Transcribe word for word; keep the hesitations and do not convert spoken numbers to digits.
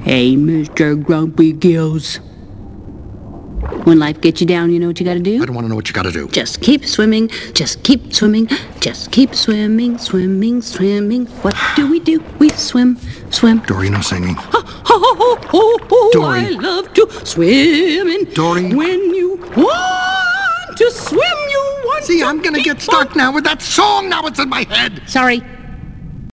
Hey, Mister Grumpy Gills. When life gets you down, you know what you gotta do? I don't want to know what you gotta do. Just keep swimming, just keep swimming, just keep swimming, swimming, swimming. What do we do? We swim, swim. Dory, no singing. Oh, oh, oh, oh, Dory. I love to swim in. Dory. When you want to swim, you want See, to I'm gonna keep get stuck now with that song. Now it's in my head. on- Sorry.